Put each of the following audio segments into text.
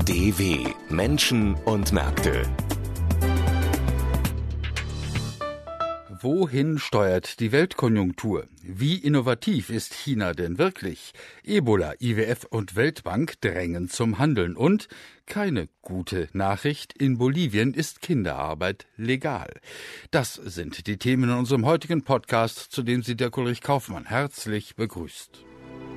DW Menschen und Märkte. Wohin steuert die Weltkonjunktur? Wie innovativ ist China denn wirklich? Ebola, IWF und Weltbank drängen zum Handeln. Und keine gute Nachricht, in Bolivien ist Kinderarbeit legal. Das sind die Themen in unserem heutigen Podcast, zu dem Sie Dirk Ulrich Kaufmann herzlich begrüßt.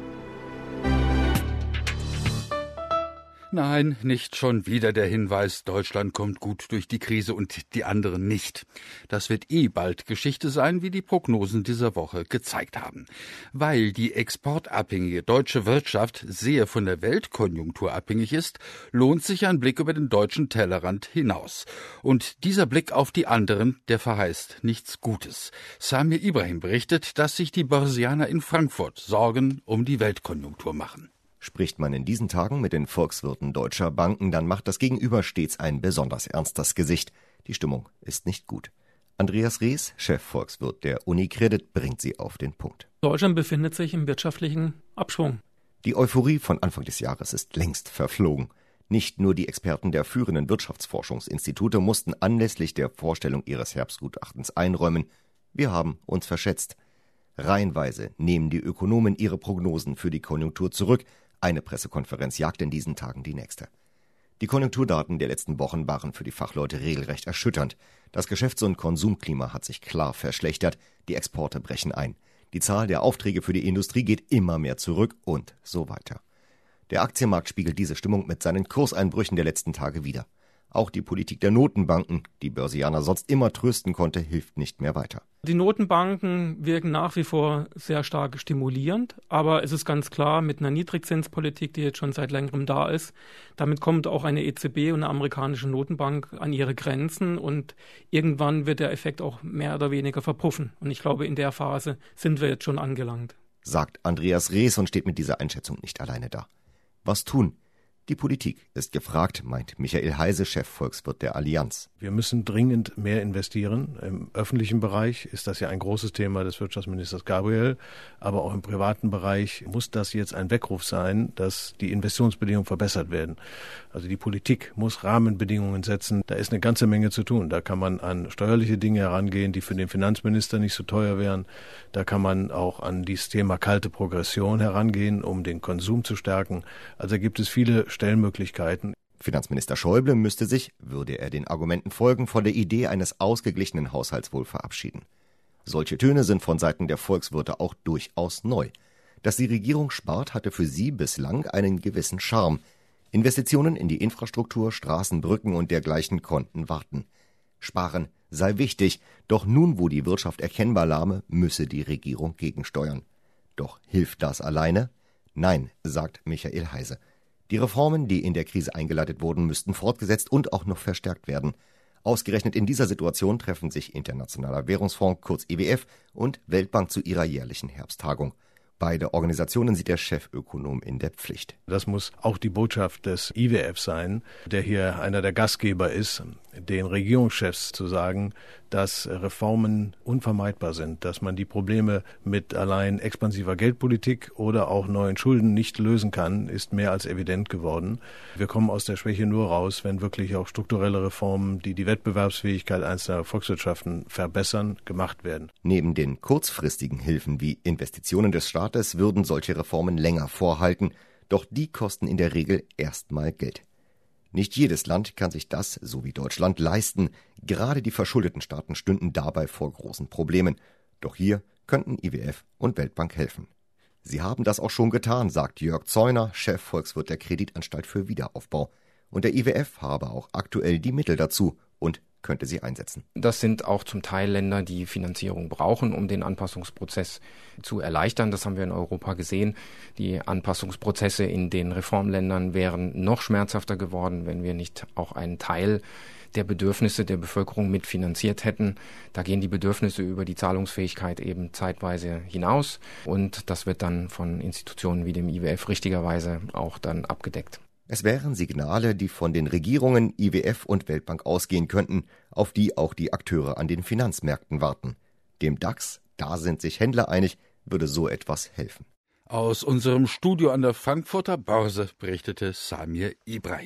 Nein, nicht schon wieder der Hinweis, Deutschland kommt gut durch die Krise und die anderen nicht. Das wird bald Geschichte sein, wie die Prognosen dieser Woche gezeigt haben. Weil die exportabhängige deutsche Wirtschaft sehr von der Weltkonjunktur abhängig ist, lohnt sich ein Blick über den deutschen Tellerrand hinaus. Und dieser Blick auf die anderen, der verheißt nichts Gutes. Samir Ibrahim berichtet, dass sich die Börsianer in Frankfurt Sorgen um die Weltkonjunktur machen. Spricht man in diesen Tagen mit den Volkswirten deutscher Banken, dann macht das Gegenüber stets ein besonders ernstes Gesicht. Die Stimmung ist nicht gut. Andreas Rees, Chefvolkswirt der UniCredit, bringt sie auf den Punkt. Deutschland befindet sich im wirtschaftlichen Abschwung. Die Euphorie von Anfang des Jahres ist längst verflogen. Nicht nur die Experten der führenden Wirtschaftsforschungsinstitute mussten anlässlich der Vorstellung ihres Herbstgutachtens einräumen: Wir haben uns verschätzt. Reihenweise nehmen die Ökonomen ihre Prognosen für die Konjunktur zurück. Eine Pressekonferenz jagt in diesen Tagen die nächste. Die Konjunkturdaten der letzten Wochen waren für die Fachleute regelrecht erschütternd. Das Geschäfts- und Konsumklima hat sich klar verschlechtert. Die Exporte brechen ein. Die Zahl der Aufträge für die Industrie geht immer mehr zurück und so weiter. Der Aktienmarkt spiegelt diese Stimmung mit seinen Kurseinbrüchen der letzten Tage wider. Auch die Politik der Notenbanken, die Börsianer sonst immer trösten konnte, hilft nicht mehr weiter. Die Notenbanken wirken nach wie vor sehr stark stimulierend, aber es ist ganz klar, mit einer Niedrigzinspolitik, die jetzt schon seit längerem da ist, damit kommt auch eine EZB und eine amerikanische Notenbank an ihre Grenzen und irgendwann wird der Effekt auch mehr oder weniger verpuffen. Und ich glaube, in der Phase sind wir jetzt schon angelangt. Sagt Andreas Rees und steht mit dieser Einschätzung nicht alleine da. Was tun? Die Politik ist gefragt, meint Michael Heise, Chefvolkswirt der Allianz. Wir müssen dringend mehr investieren. Im öffentlichen Bereich ist das ja ein großes Thema des Wirtschaftsministers Gabriel, aber auch im privaten Bereich muss das jetzt ein Weckruf sein, dass die Investitionsbedingungen verbessert werden. Also die Politik muss Rahmenbedingungen setzen. Da ist eine ganze Menge zu tun. Da kann man an steuerliche Dinge herangehen, die für den Finanzminister nicht so teuer wären. Da kann man auch an dieses Thema kalte Progression herangehen, um den Konsum zu stärken. Also gibt es viele Stellmöglichkeiten. Finanzminister Schäuble müsste sich, würde er den Argumenten folgen, von der Idee eines ausgeglichenen Haushalts wohl verabschieden. Solche Töne sind von Seiten der Volkswirte auch durchaus neu. Dass die Regierung spart, hatte für sie bislang einen gewissen Charme. Investitionen in die Infrastruktur, Straßen, Brücken und dergleichen konnten warten. Sparen sei wichtig, doch nun, wo die Wirtschaft erkennbar lahme, müsse die Regierung gegensteuern. Doch hilft das alleine? Nein, sagt Michael Heise. Die Reformen, die in der Krise eingeleitet wurden, müssten fortgesetzt und auch noch verstärkt werden. Ausgerechnet in dieser Situation treffen sich Internationaler Währungsfonds, kurz IWF, und Weltbank zu ihrer jährlichen Herbsttagung. Beide Organisationen sieht der Chefökonom in der Pflicht. Das muss auch die Botschaft des IWF sein, der hier einer der Gastgeber ist, den Regierungschefs zu sagen, dass Reformen unvermeidbar sind, dass man die Probleme mit allein expansiver Geldpolitik oder auch neuen Schulden nicht lösen kann, ist mehr als evident geworden. Wir kommen aus der Schwäche nur raus, wenn wirklich auch strukturelle Reformen, die die Wettbewerbsfähigkeit einzelner Volkswirtschaften verbessern, gemacht werden. Neben den kurzfristigen Hilfen wie Investitionen des Staates würden solche Reformen länger vorhalten, doch die kosten in der Regel erstmal Geld. Nicht jedes Land kann sich das, so wie Deutschland, leisten. Gerade die verschuldeten Staaten stünden dabei vor großen Problemen. Doch hier könnten IWF und Weltbank helfen. Sie haben das auch schon getan, sagt Jörg Zeuner, Chefvolkswirt der Kreditanstalt für Wiederaufbau. Und der IWF habe auch aktuell die Mittel dazu und könnte sie einsetzen. Das sind auch zum Teil Länder, die Finanzierung brauchen, um den Anpassungsprozess zu erleichtern. Das haben wir in Europa gesehen. Die Anpassungsprozesse in den Reformländern wären noch schmerzhafter geworden, wenn wir nicht auch einen Teil der Bedürfnisse der Bevölkerung mitfinanziert hätten. Da gehen die Bedürfnisse über die Zahlungsfähigkeit eben zeitweise hinaus und das wird dann von Institutionen wie dem IWF richtigerweise auch dann abgedeckt. Es wären Signale, die von den Regierungen, IWF und Weltbank ausgehen könnten, auf die auch die Akteure an den Finanzmärkten warten. Dem DAX, da sind sich Händler einig, würde so etwas helfen. Aus unserem Studio an der Frankfurter Börse berichtete Samir Ibrahim.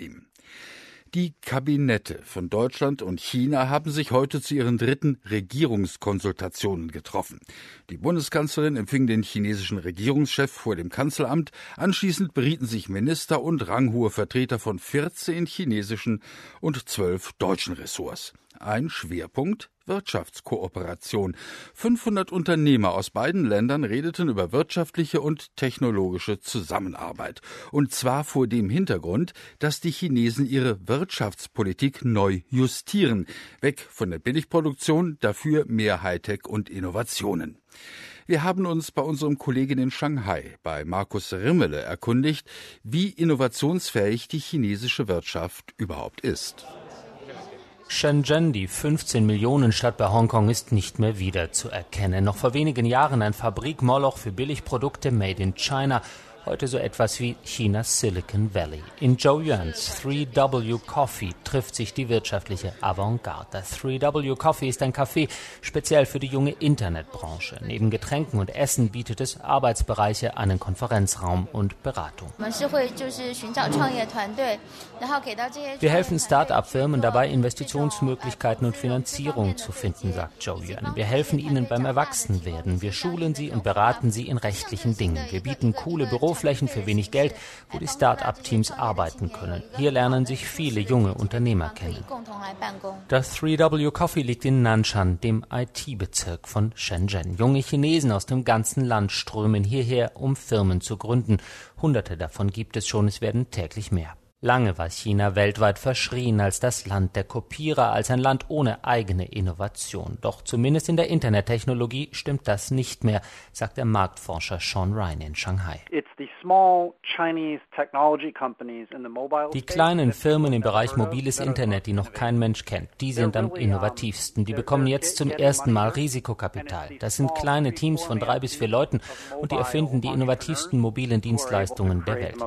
Die Kabinette von Deutschland und China haben sich heute zu ihren 3. Regierungskonsultationen getroffen. Die Bundeskanzlerin empfing den chinesischen Regierungschef vor dem Kanzleramt. Anschließend berieten sich Minister und ranghohe Vertreter von 14 chinesischen und 12 deutschen Ressorts. Ein Schwerpunkt: Wirtschaftskooperation. 500 Unternehmer aus beiden Ländern redeten über wirtschaftliche und technologische Zusammenarbeit. Und zwar vor dem Hintergrund, dass die Chinesen ihre Wirtschaftspolitik neu justieren. Weg von der Billigproduktion, dafür mehr Hightech und Innovationen. Wir haben uns bei unserem Kollegen in Shanghai, bei Markus Rimmele, erkundigt, wie innovationsfähig die chinesische Wirtschaft überhaupt ist. Shenzhen, die 15-Millionen-Stadt bei Hongkong, ist nicht mehr wiederzuerkennen. Noch vor wenigen Jahren ein Fabrikmoloch für Billigprodukte made in China. Heute so etwas wie Chinas Silicon Valley. In Zhou Yuans 3W Coffee trifft sich die wirtschaftliche Avantgarde. 3W Coffee ist ein Café speziell für die junge Internetbranche. Neben Getränken und Essen bietet es Arbeitsbereiche, einen Konferenzraum und Beratung. Wir helfen Start-up-Firmen dabei, Investitionsmöglichkeiten und Finanzierung zu finden, sagt Zhou Yuan. Wir helfen ihnen beim Erwachsenwerden. Wir schulen sie und beraten sie in rechtlichen Dingen. Wir bieten coole Büroflächen für wenig Geld, wo die Start-up-Teams arbeiten können. Hier lernen sich viele junge Unternehmer kennen. Das 3W Coffee liegt in Nanshan, dem IT-Bezirk von Shenzhen. Junge Chinesen aus dem ganzen Land strömen hierher, um Firmen zu gründen. Hunderte davon gibt es schon, es werden täglich mehr. Lange war China weltweit verschrien als das Land der Kopierer, als ein Land ohne eigene Innovation. Doch zumindest in der Internettechnologie stimmt das nicht mehr, sagt der Marktforscher Sean Ryan in Shanghai. Die kleinen Firmen im Bereich mobiles Internet, die noch kein Mensch kennt, die sind am innovativsten. Die bekommen jetzt zum ersten Mal Risikokapital. Das sind kleine Teams von 3 bis 4 Leuten und die erfinden die innovativsten mobilen Dienstleistungen der Welt.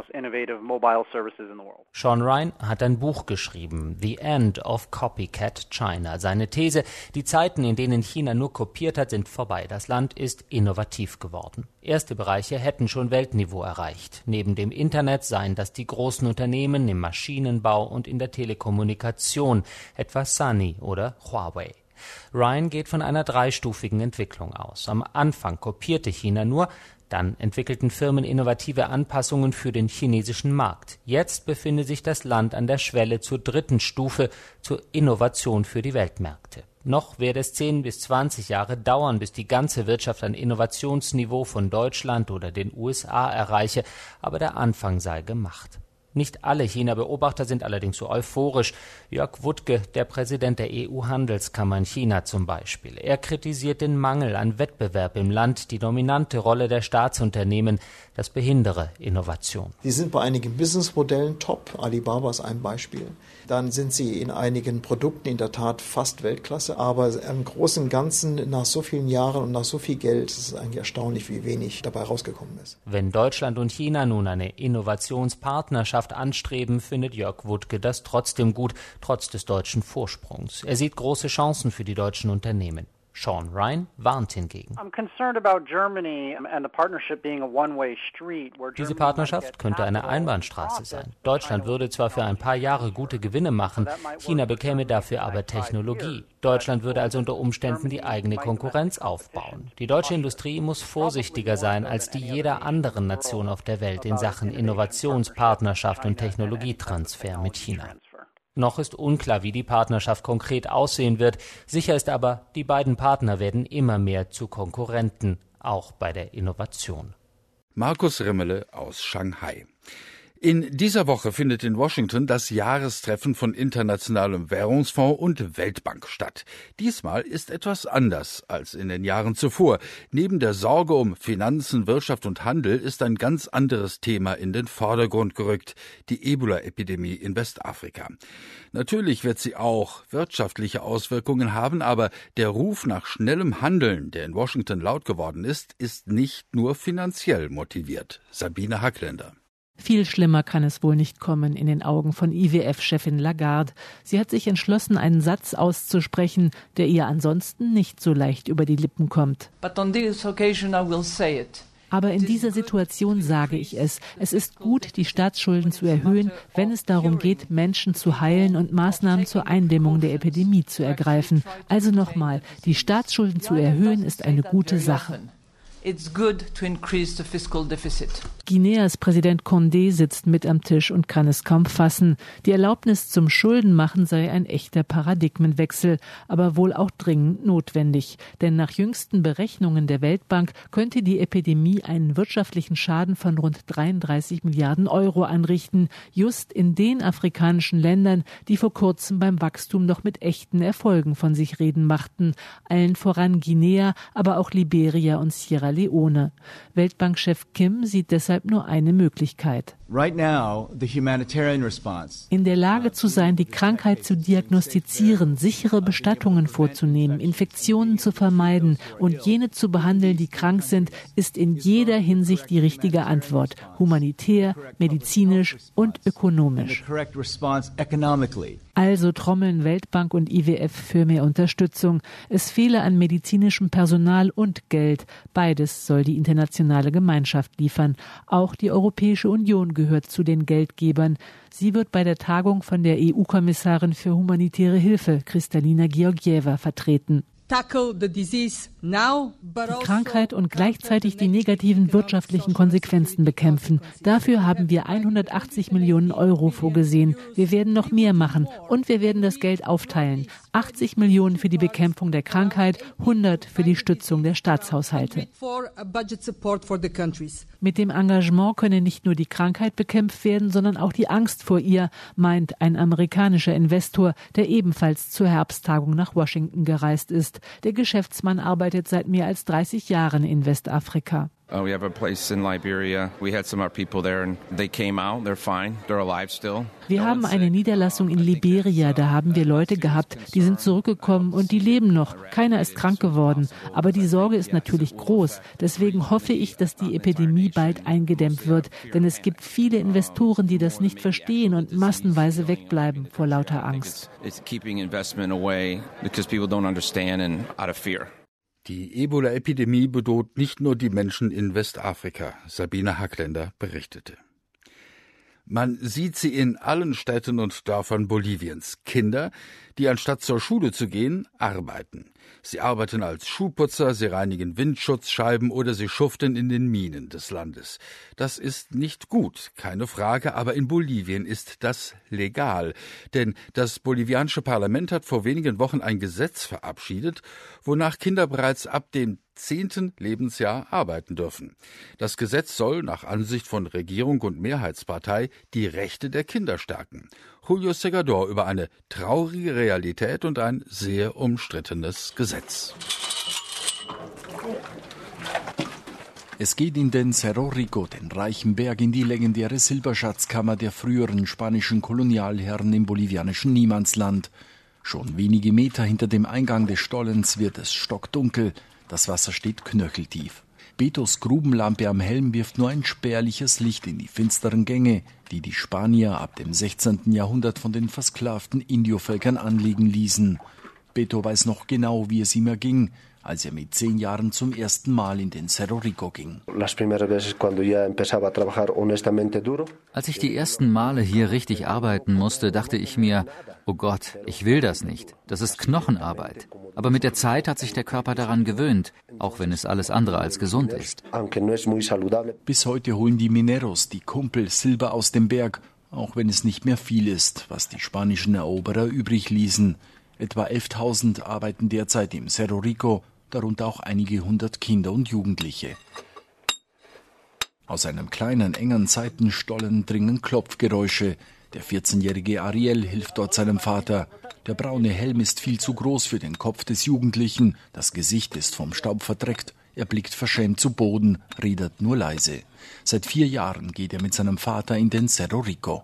Sean Ryan hat ein Buch geschrieben, The End of Copycat China. Seine These: Die Zeiten, in denen China nur kopiert hat, sind vorbei. Das Land ist innovativ geworden. Erste Bereiche hätten schon Weltniveau erreicht. Neben dem Internet seien das die großen Unternehmen im Maschinenbau und in der Telekommunikation, etwa Sunny oder Huawei. Ryan geht von einer 3-stufigen Entwicklung aus. Am Anfang kopierte China nur, dann entwickelten Firmen innovative Anpassungen für den chinesischen Markt. Jetzt befinde sich das Land an der Schwelle zur 3. Stufe, zur Innovation für die Weltmärkte. Noch werde es 10 bis 20 Jahre dauern, bis die ganze Wirtschaft ein Innovationsniveau von Deutschland oder den USA erreiche, aber der Anfang sei gemacht. Nicht alle China-Beobachter sind allerdings so euphorisch. Jörg Wuttke, der Präsident der EU-Handelskammer in China zum Beispiel. Er kritisiert den Mangel an Wettbewerb im Land, die dominante Rolle der Staatsunternehmen, das behindere Innovation. Sie sind bei einigen Businessmodellen top, Alibaba ist ein Beispiel. Dann sind sie in einigen Produkten in der Tat fast Weltklasse, aber im Großen und Ganzen nach so vielen Jahren und nach so viel Geld ist es eigentlich erstaunlich, wie wenig dabei rausgekommen ist. Wenn Deutschland und China nun eine Innovationspartnerschaft anstreben, findet Jörg Wuttke das trotzdem gut, trotz des deutschen Vorsprungs. Er sieht große Chancen für die deutschen Unternehmen. Sean Ryan warnt hingegen. Diese Partnerschaft könnte eine Einbahnstraße sein. Deutschland würde zwar für ein paar Jahre gute Gewinne machen, China bekäme dafür aber Technologie. Deutschland würde also unter Umständen die eigene Konkurrenz aufbauen. Die deutsche Industrie muss vorsichtiger sein als die jeder anderen Nation auf der Welt in Sachen Innovationspartnerschaft und Technologietransfer mit China. Noch ist unklar, wie die Partnerschaft konkret aussehen wird. Sicher ist aber, die beiden Partner werden immer mehr zu Konkurrenten, auch bei der Innovation. Markus Rimmele aus Shanghai. In dieser Woche findet in Washington das Jahrestreffen von Internationalem Währungsfonds und Weltbank statt. Diesmal ist etwas anders als in den Jahren zuvor. Neben der Sorge um Finanzen, Wirtschaft und Handel ist ein ganz anderes Thema in den Vordergrund gerückt: die Ebola-Epidemie in Westafrika. Natürlich wird sie auch wirtschaftliche Auswirkungen haben, aber der Ruf nach schnellem Handeln, der in Washington laut geworden ist nicht nur finanziell motiviert. Sabine Hackländer. Viel schlimmer kann es wohl nicht kommen in den Augen von IWF-Chefin Lagarde. Sie hat sich entschlossen, einen Satz auszusprechen, der ihr ansonsten nicht so leicht über die Lippen kommt. But on this occasion I will say it. Aber in dieser Situation sage ich es. Es ist gut, die Staatsschulden zu erhöhen, wenn es darum geht, Menschen zu heilen und Maßnahmen zur Eindämmung der Epidemie zu ergreifen. Also nochmal, die Staatsschulden zu erhöhen ist eine gute Sache. It's good to increase the fiscal deficit. Guineas Präsident Condé sitzt mit am Tisch und kann es kaum fassen. Die Erlaubnis zum Schuldenmachen sei ein echter Paradigmenwechsel, aber wohl auch dringend notwendig. Denn nach jüngsten Berechnungen der Weltbank könnte die Epidemie einen wirtschaftlichen Schaden von rund 33 Milliarden Euro anrichten, just in den afrikanischen Ländern, die vor kurzem beim Wachstum noch mit echten Erfolgen von sich reden machten. Allen voran Guinea, aber auch Liberia und Sierra Leone. Weltbankchef Kim sieht deshalb nur eine Möglichkeit. In der Lage zu sein, die Krankheit zu diagnostizieren, sichere Bestattungen vorzunehmen, Infektionen zu vermeiden und jene zu behandeln, die krank sind, ist in jeder Hinsicht die richtige Antwort. Humanitär, medizinisch und ökonomisch. Also trommeln Weltbank und IWF für mehr Unterstützung. Es fehle an medizinischem Personal und Geld. Beides soll die internationale Gemeinschaft liefern. Auch die Europäische Union gehört zu den Geldgebern. Sie wird bei der Tagung von der EU-Kommissarin für humanitäre Hilfe, Kristalina Georgieva, vertreten. Die Krankheit und gleichzeitig die negativen wirtschaftlichen Konsequenzen bekämpfen. Dafür haben wir 180 Millionen Euro vorgesehen. Wir werden noch mehr machen und wir werden das Geld aufteilen. 80 Millionen für die Bekämpfung der Krankheit, 100 für die Stützung der Staatshaushalte. Mit dem Engagement könne nicht nur die Krankheit bekämpft werden, sondern auch die Angst vor ihr, meint ein amerikanischer Investor, der ebenfalls zur Herbsttagung nach Washington gereist ist. Der Geschäftsmann arbeitet seit mehr als 30 Jahren in Westafrika. We have a place in Liberia. We had some of our people there and they came out. They're fine. They're alive still. Wir haben eine Niederlassung in Liberia. Da haben wir Leute gehabt, die sind zurückgekommen und die leben noch. Keiner ist krank geworden. Aber die Sorge ist natürlich groß. Deswegen hoffe ich, dass die Epidemie bald eingedämmt wird. Denn es gibt viele Investoren, die das nicht verstehen und massenweise wegbleiben vor lauter Angst. It's keeping investment away because people don't understand and out of fear. Die Ebola-Epidemie bedroht nicht nur die Menschen in Westafrika, Sabine Hackländer berichtete. Man sieht sie in allen Städten und Dörfern Boliviens. Kinder, die anstatt zur Schule zu gehen, arbeiten. Sie arbeiten als Schuhputzer, sie reinigen Windschutzscheiben oder sie schuften in den Minen des Landes. Das ist nicht gut, keine Frage, aber in Bolivien ist das legal. Denn das bolivianische Parlament hat vor wenigen Wochen ein Gesetz verabschiedet, wonach Kinder bereits ab dem 10. Lebensjahr arbeiten dürfen. Das Gesetz soll nach Ansicht von Regierung und Mehrheitspartei die Rechte der Kinder stärken. Julio Segador über eine traurige Realität und ein sehr umstrittenes Gesetz. Es geht in den Cerro Rico, den reichen Berg, in die legendäre Silberschatzkammer der früheren spanischen Kolonialherren im bolivianischen Niemandsland. Schon wenige Meter hinter dem Eingang des Stollens wird es stockdunkel. Das Wasser steht knöcheltief. Betos Grubenlampe am Helm wirft nur ein spärliches Licht in die finsteren Gänge, die die Spanier ab dem 16. Jahrhundert von den versklavten Indiovölkern anlegen ließen. Beto weiß noch genau, wie es ihm erging, als er mit 10 Jahren zum ersten Mal in den Cerro Rico ging. Als ich die ersten Male hier richtig arbeiten musste, dachte ich mir, oh Gott, ich will das nicht. Das ist Knochenarbeit. Aber mit der Zeit hat sich der Körper daran gewöhnt, auch wenn es alles andere als gesund ist. Bis heute holen die Mineros, die Kumpel, Silber aus dem Berg, auch wenn es nicht mehr viel ist, was die spanischen Eroberer übrig ließen. Etwa 11.000 arbeiten derzeit im Cerro Rico, darunter auch einige 100 Kinder und Jugendliche. Aus einem kleinen, engen Seitenstollen dringen Klopfgeräusche. Der 14-jährige Ariel hilft dort seinem Vater. Der braune Helm ist viel zu groß für den Kopf des Jugendlichen. Das Gesicht ist vom Staub verdreckt. Er blickt verschämt zu Boden, redet nur leise. Seit 4 Jahren geht er mit seinem Vater in den Cerro Rico.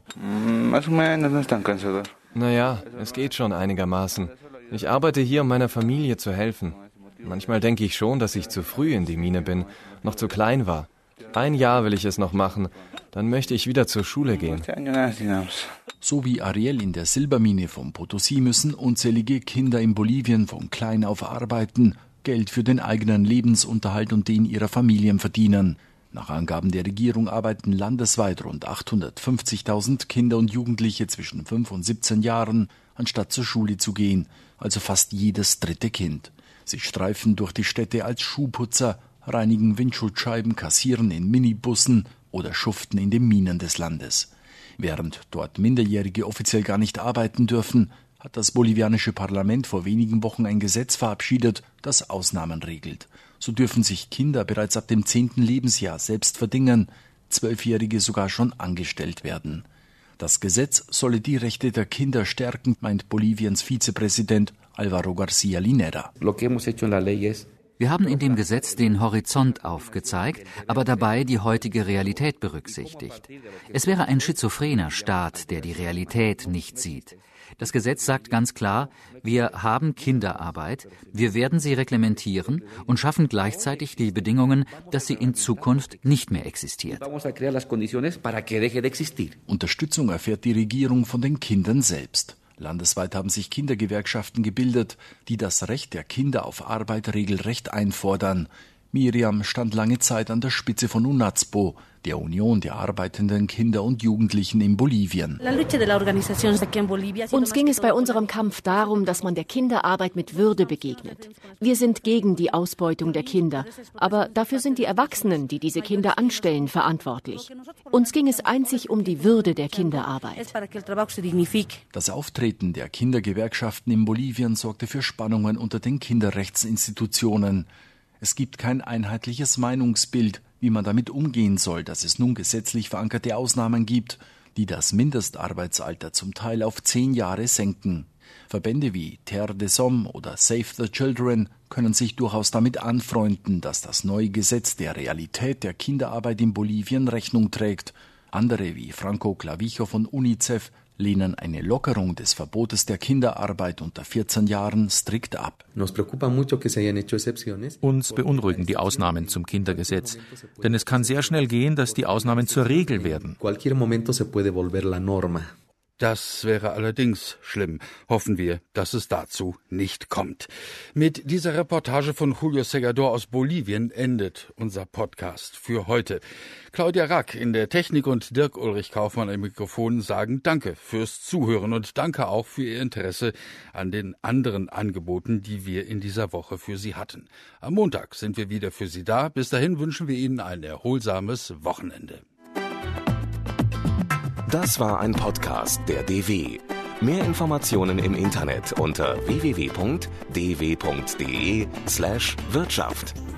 Naja, es geht schon einigermaßen. Ich arbeite hier, um meiner Familie zu helfen. Manchmal denke ich schon, dass ich zu früh in die Mine bin, noch zu klein war. 1 Jahr will ich es noch machen, dann möchte ich wieder zur Schule gehen. So wie Ariel in der Silbermine von Potosí müssen unzählige Kinder in Bolivien von klein auf arbeiten, Geld für den eigenen Lebensunterhalt und den ihrer Familien verdienen. Nach Angaben der Regierung arbeiten landesweit rund 850.000 Kinder und Jugendliche zwischen 5 und 17 Jahren, anstatt zur Schule zu gehen, also fast jedes dritte Kind. Sie streifen durch die Städte als Schuhputzer, reinigen Windschutzscheiben, kassieren in Minibussen oder schuften in den Minen des Landes. Während dort Minderjährige offiziell gar nicht arbeiten dürfen, hat das bolivianische Parlament vor wenigen Wochen ein Gesetz verabschiedet, das Ausnahmen regelt. So dürfen sich Kinder bereits ab dem 10. Lebensjahr selbst verdingen, 12-Jährige sogar schon angestellt werden. Das Gesetz solle die Rechte der Kinder stärken, meint Boliviens Vizepräsident Álvaro García Linera. Wir haben in dem Gesetz den Horizont aufgezeigt, aber dabei die heutige Realität berücksichtigt. Es wäre ein schizophrener Staat, der die Realität nicht sieht. Das Gesetz sagt ganz klar, wir haben Kinderarbeit, wir werden sie reglementieren und schaffen gleichzeitig die Bedingungen, dass sie in Zukunft nicht mehr existiert. Unterstützung erfährt die Regierung von den Kindern selbst. Landesweit haben sich Kindergewerkschaften gebildet, die das Recht der Kinder auf Arbeit regelrecht einfordern. Miriam stand lange Zeit an der Spitze von UNAZPO, der Union der arbeitenden Kinder und Jugendlichen in Bolivien. Uns ging es bei unserem Kampf darum, dass man der Kinderarbeit mit Würde begegnet. Wir sind gegen die Ausbeutung der Kinder, aber dafür sind die Erwachsenen, die diese Kinder anstellen, verantwortlich. Uns ging es einzig um die Würde der Kinderarbeit. Das Auftreten der Kindergewerkschaften in Bolivien sorgte für Spannungen unter den Kinderrechtsinstitutionen. Es gibt kein einheitliches Meinungsbild, wie man damit umgehen soll, dass es nun gesetzlich verankerte Ausnahmen gibt, die das Mindestarbeitsalter zum Teil auf 10 Jahre senken. Verbände wie Terre des Hommes oder Save the Children können sich durchaus damit anfreunden, dass das neue Gesetz der Realität der Kinderarbeit in Bolivien Rechnung trägt. Andere wie Franco Clavijo von UNICEF lehnen eine Lockerung des Verbotes der Kinderarbeit unter 14 Jahren strikt ab. Uns beunruhigen die Ausnahmen zum Kindergesetz, denn es kann sehr schnell gehen, dass die Ausnahmen zur Regel werden. Das wäre allerdings schlimm. Hoffen wir, dass es dazu nicht kommt. Mit dieser Reportage von Julio Segador aus Bolivien endet unser Podcast für heute. Claudia Rack in der Technik und Dirk Ulrich Kaufmann im Mikrofon sagen Danke fürs Zuhören und danke auch für Ihr Interesse an den anderen Angeboten, die wir in dieser Woche für Sie hatten. Am Montag sind wir wieder für Sie da. Bis dahin wünschen wir Ihnen ein erholsames Wochenende. Das war ein Podcast der DW. Mehr Informationen im Internet unter www.dw.de/Wirtschaft.